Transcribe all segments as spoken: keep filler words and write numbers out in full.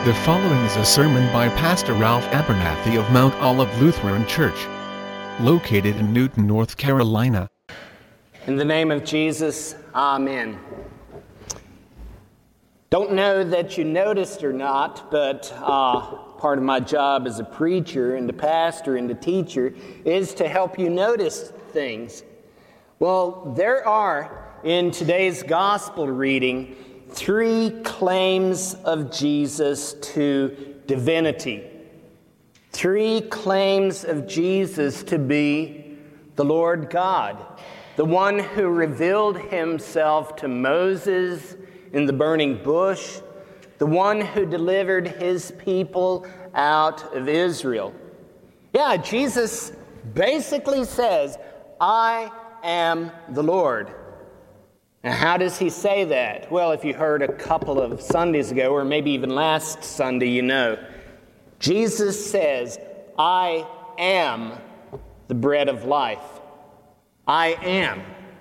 The following is a sermon by Pastor Ralph Abernathy of Mount Olive Lutheran Church, located in Newton, North Carolina. In the name of Jesus, amen. Don't know that you noticed or not, but uh, part of my job as a preacher and a pastor and a teacher is to help you notice things. Well, there are, in today's gospel reading, three claims of Jesus to divinity. Three claims of Jesus to be the Lord God, the one who revealed himself to Moses in the burning bush, the one who delivered his people out of Israel. Yeah, Jesus basically says, I am the Lord. Now, how does he say that? Well, if you heard a couple of Sundays ago, or maybe even last Sunday, you know. Jesus says, I am the bread of life. I am.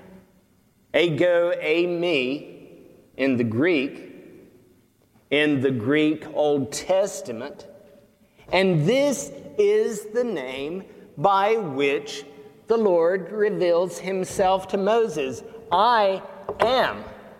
Ego, eimi, in the Greek, in the Greek Old Testament. And this is the name by which the Lord reveals himself to Moses. I am.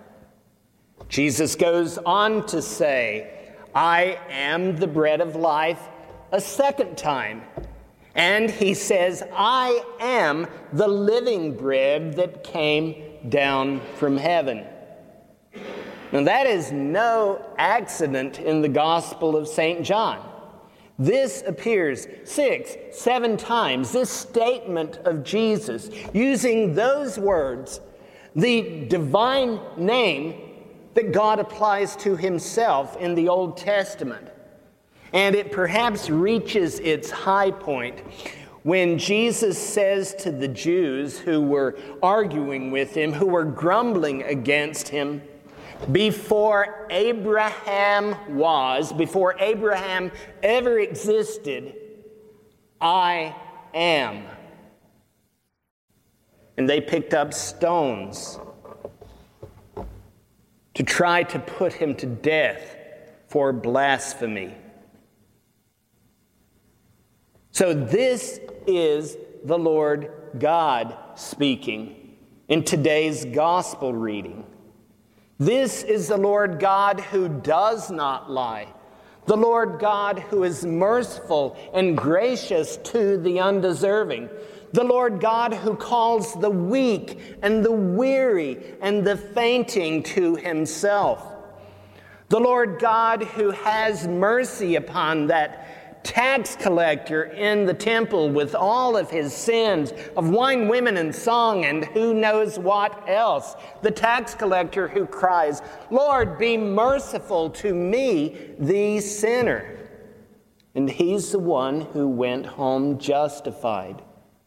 Jesus goes on to say, I am the bread of life a second time. And he says, I am the living bread that came down from heaven. Now that is no accident in the Gospel of Saint John. This appears six, seven times, this statement of Jesus, using those words, the divine name that God applies to himself in the Old Testament. And it perhaps reaches its high point when Jesus says to the Jews who were arguing with him, who were grumbling against him, before Abraham was, before Abraham ever existed, I am. And they picked up stones to try to put him to death for blasphemy. So this is the Lord God speaking in today's gospel reading. This is the Lord God who does not lie, the Lord God who is merciful and gracious to the undeserving, the Lord God who calls the weak and the weary and the fainting to himself. The Lord God who has mercy upon that tax collector in the temple with all of his sins of wine, women, and song, and who knows what else. The tax collector who cries, Lord, be merciful to me, the sinner. And he's the one who went home justified.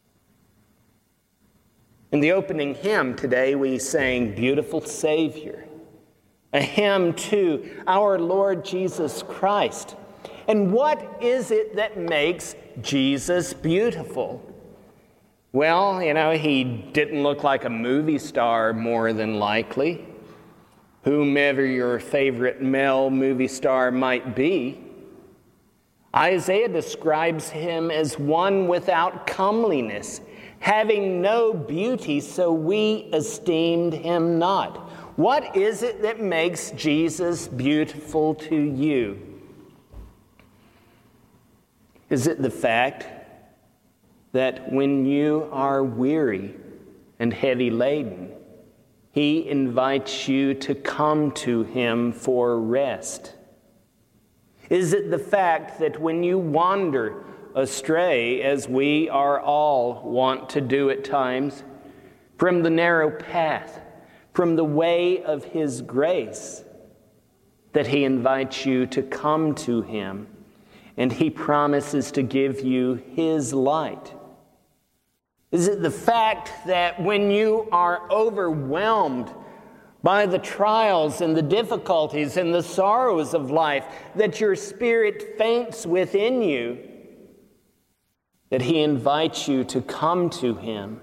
In the opening hymn today, we sang Beautiful Savior, a hymn to our Lord Jesus Christ. And what is it that makes Jesus beautiful? Well, you know, he didn't look like a movie star more than likely, whomever your favorite male movie star might be. Isaiah describes him as one without comeliness, having no beauty, so we esteemed him not. What is it that makes Jesus beautiful to you? Is it the fact that when you are weary and heavy laden, he invites you to come to him for rest? Is it the fact that when you wander astray, as we are all wont to do at times, from the narrow path, from the way of his grace, that he invites you to come to him, and he promises to give you his light? Is it the fact that when you are overwhelmed by the trials and the difficulties and the sorrows of life, that your spirit faints within you, that he invites you to come to him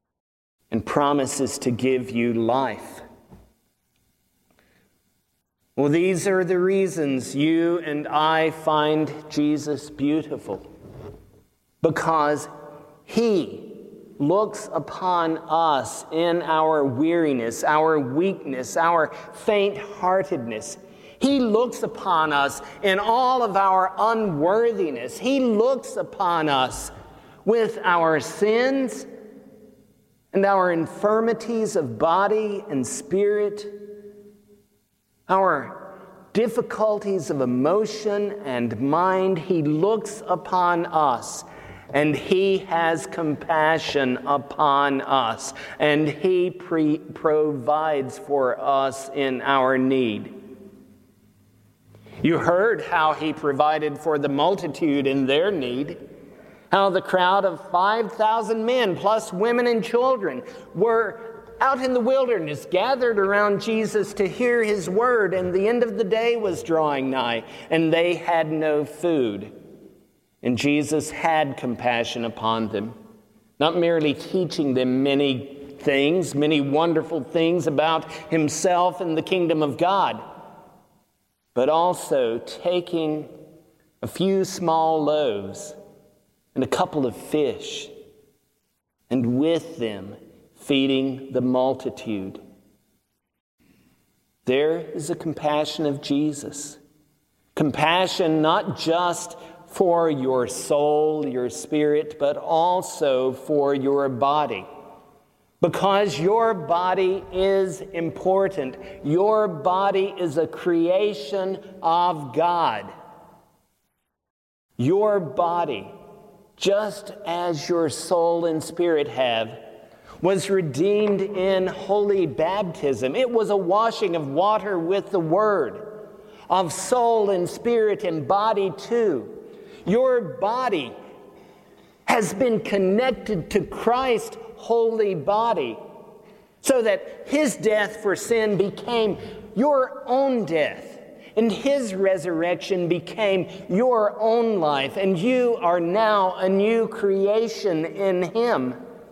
and promises to give you life? Well, these are the reasons you and I find Jesus beautiful. Because He looks upon us in our weariness, our weakness, our faint-heartedness. He looks upon us in all of our unworthiness. He looks upon us with our sins and our infirmities of body and spirit, our difficulties of emotion and mind. He looks upon us, and He has compassion upon us, and He pre- provides for us in our need. You heard how He provided for the multitude in their need, how the crowd of five thousand men, plus women and children, were out in the wilderness, gathered around Jesus to hear His word, and the end of the day was drawing nigh, and they had no food. And Jesus had compassion upon them, not merely teaching them many things, many wonderful things about Himself and the kingdom of God, but also taking a few small loaves and a couple of fish, and with them feeding the multitude. There is a compassion of Jesus. Compassion not just for your soul, your spirit, but also for your body. Because your body is important. Your body is a creation of God. Your body, just as your soul and spirit have, was redeemed in holy baptism. It was a washing of water with the Word, of soul and spirit and body too. Your body has been connected to Christ's holy body, so that His death for sin became your own death, and His resurrection became your own life, and you are now a new creation in Him.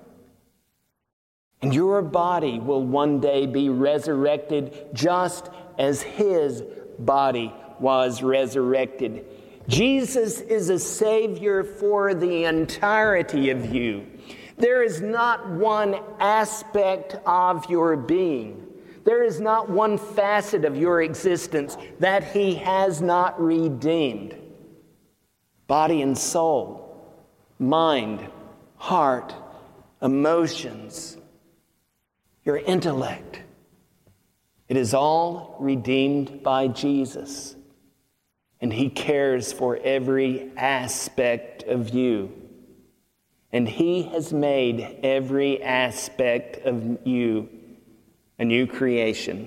And your body will one day be resurrected just as His body was resurrected. Jesus is a Savior for the entirety of you. There is not one aspect of your being, there is not one facet of your existence that He has not redeemed. Body and soul, mind, heart, emotions, your intellect. It is all redeemed by Jesus. And He cares for every aspect of you. And He has made every aspect of you a new creation.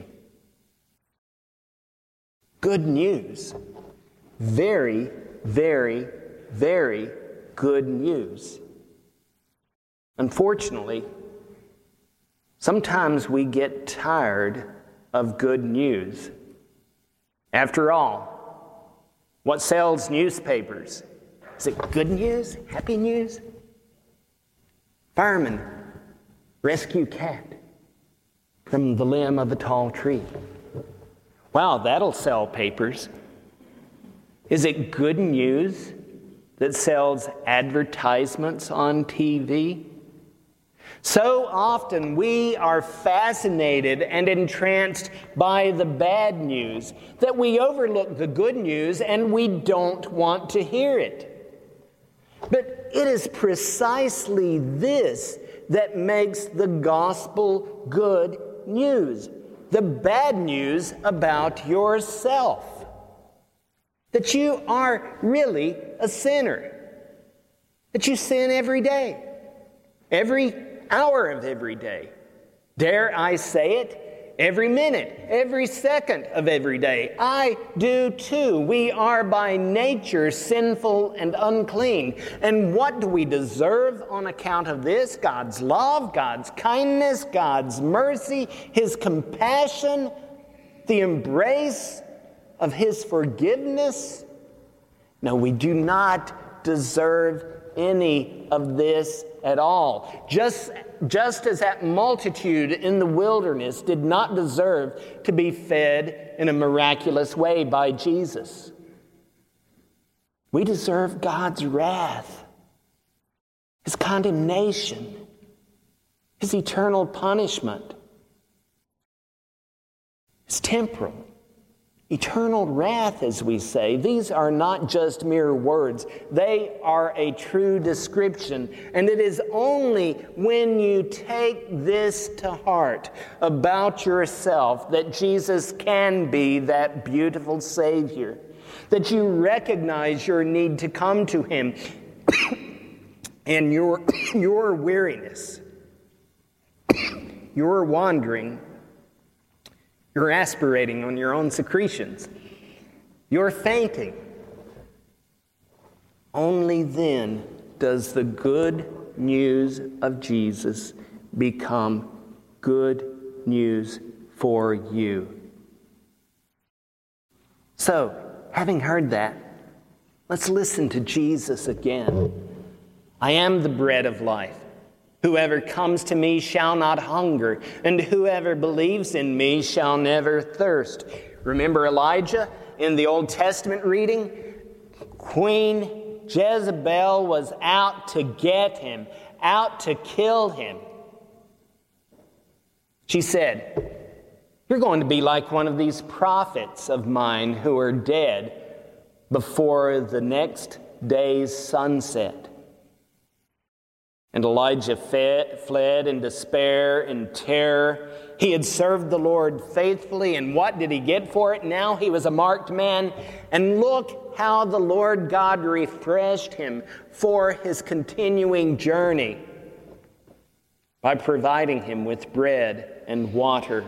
Good news. Very, very, very good news. Unfortunately, sometimes we get tired of good news. After all, what sells newspapers? Is it good news? Happy news? Firemen rescue cat from the limb of a tall tree. Wow, that'll sell papers. Is it good news that sells advertisements on T V? So often we are fascinated and entranced by the bad news that we overlook the good news and we don't want to hear it. But it is precisely this that makes the gospel good news. The bad news about yourself. That you are really a sinner. That you sin every day. Every hour of every day. Dare I say it? Every minute, every second of every day. I do too. We are by nature sinful and unclean. And what do we deserve on account of this? God's love, God's kindness, God's mercy, His compassion, the embrace of His forgiveness? No, we do not deserve any of this at all. Just just as that multitude in the wilderness did not deserve to be fed in a miraculous way by Jesus. We deserve God's wrath, His condemnation, His eternal punishment. His temporal, eternal wrath, as we say. These are not just mere words. They are a true description. And it is only when you take this to heart about yourself that Jesus can be that beautiful Savior, that you recognize your need to come to Him and your, your weariness, your wandering, you're aspirating on your own secretions. You're fainting. Only then does the good news of Jesus become good news for you. So, having heard that, let's listen to Jesus again. I am the bread of life. Whoever comes to me shall not hunger, and whoever believes in me shall never thirst. Remember Elijah in the Old Testament reading? Queen Jezebel was out to get him, out to kill him. She said, "You're going to be like one of these prophets of mine who are dead before the next day's sunset." And Elijah fed, fled in despair and terror. He had served the Lord faithfully, and what did he get for it? Now he was a marked man. And look how the Lord God refreshed him for his continuing journey by providing him with bread and water.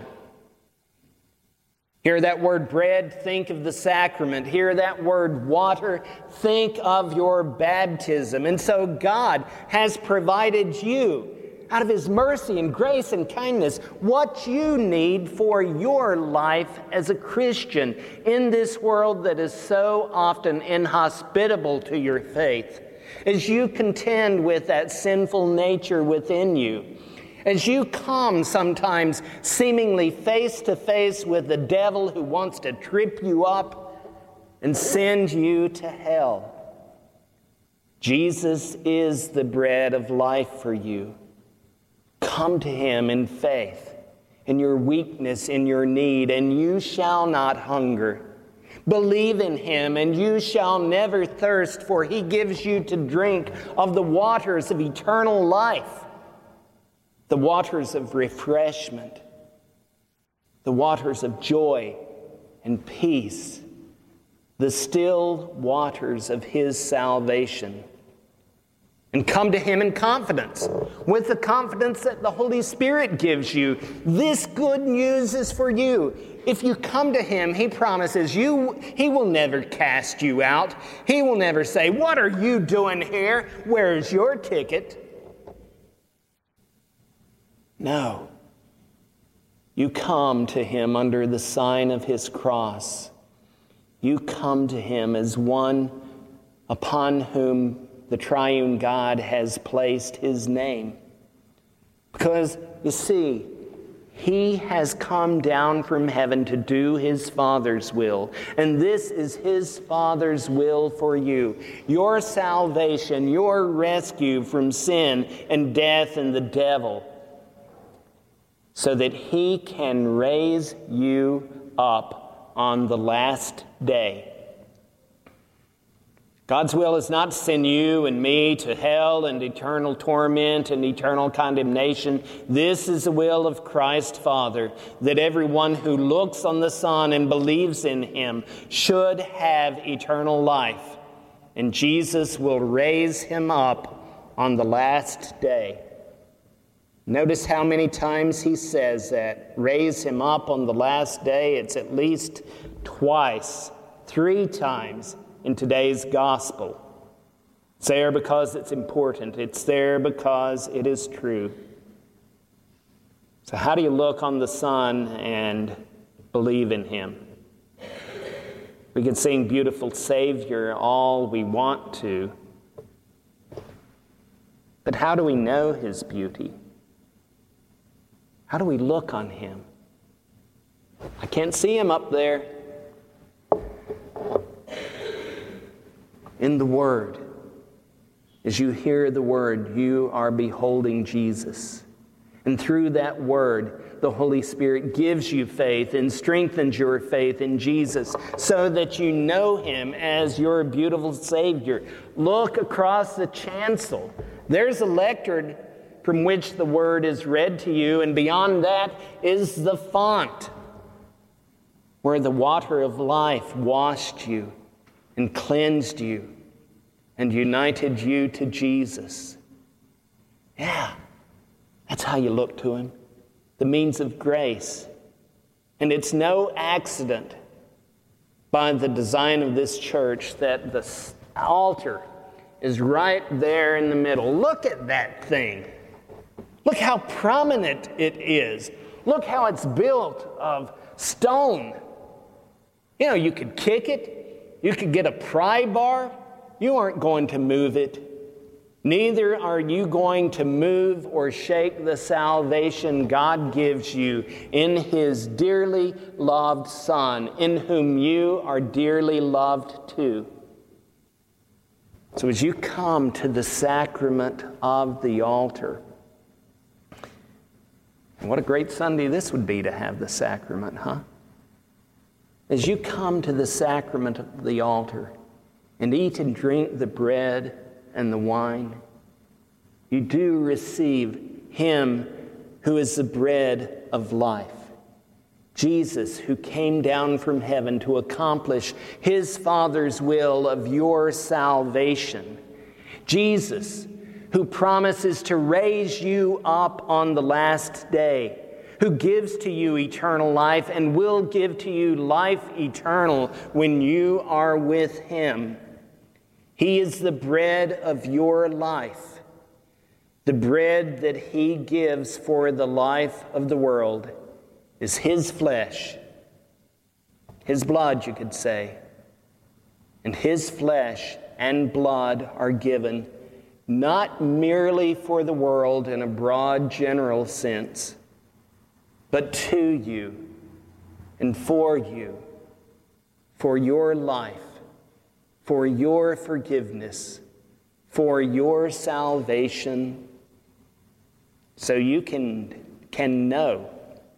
Hear that word bread, think of the sacrament. Hear that word water, think of your baptism. And so God has provided you, out of His mercy and grace and kindness, what you need for your life as a Christian in this world that is so often inhospitable to your faith. As you contend with that sinful nature within you, as you come sometimes seemingly face to face with the devil who wants to trip you up and send you to hell, Jesus is the bread of life for you. Come to Him in faith, in your weakness, in your need, and you shall not hunger. Believe in Him, and you shall never thirst, for He gives you to drink of the waters of eternal life. The waters of refreshment, the waters of joy and peace, the still waters of His salvation. And come to Him in confidence, with the confidence that the Holy Spirit gives you. This good news is for you. If you come to Him, He promises you, He will never cast you out. He will never say, "What are you doing here? Where's your ticket?" No. You come to Him under the sign of His cross. You come to Him as one upon whom the triune God has placed His name. Because, you see, He has come down from heaven to do His Father's will. And this is His Father's will for you. Your salvation, your rescue from sin and death and the devil, so that He can raise you up on the last day. God's will is not to send you and me to hell and eternal torment and eternal condemnation. This is the will of Christ Father, that everyone who looks on the Son and believes in Him should have eternal life. And Jesus will raise him up on the last day. Notice how many times He says that. Raise him up on the last day. It's at least twice, three times in today's gospel. It's there because it's important. It's there because it is true. So how do you look on the Son and believe in Him? We can sing Beautiful Savior all we want to. But how do we know His beauty? How do we look on him? I can't see him up there. In the Word, as you hear the Word, you are beholding Jesus. And through that Word, the Holy Spirit gives you faith and strengthens your faith in Jesus so that you know him as your beautiful Savior. Look across the chancel. There's a lectern from which the Word is read to you, and beyond that is the font where the water of life washed you and cleansed you and united you to Jesus. Yeah, that's how you look to him. The means of grace. And it's no accident by the design of this church that the altar is right there in the middle. Look at that thing. Look how prominent it is. Look how it's built of stone. You know, you could kick it. You could get a pry bar. You aren't going to move it. Neither are you going to move or shake the salvation God gives you in his dearly loved Son, in whom you are dearly loved too. So as you come to the sacrament of the altar, what a great Sunday this would be to have the sacrament, huh? As you come to the sacrament of the altar and eat and drink the bread and the wine, you do receive him who is the bread of life. Jesus, who came down from heaven to accomplish his Father's will of your salvation. Jesus, who promises to raise you up on the last day, who gives to you eternal life and will give to you life eternal when you are with him. He is the bread of your life, the bread that he gives for the life of the world is his flesh, his blood, you could say. And his flesh and blood are given not merely for the world in a broad general sense, but to you and for you, for your life, for your forgiveness, for your salvation, so you can, can know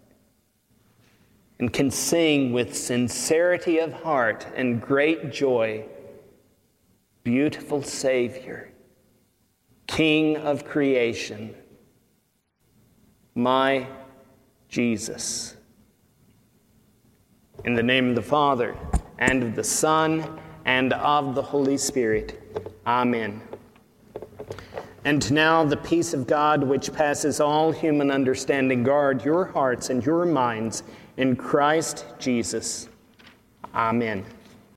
and can sing with sincerity of heart and great joy, beautiful Savior, King of creation, my Jesus. In the name of the Father, and of the Son, and of the Holy Spirit. Amen. And now the peace of God, which passes all human understanding, guard your hearts and your minds in Christ Jesus. Amen.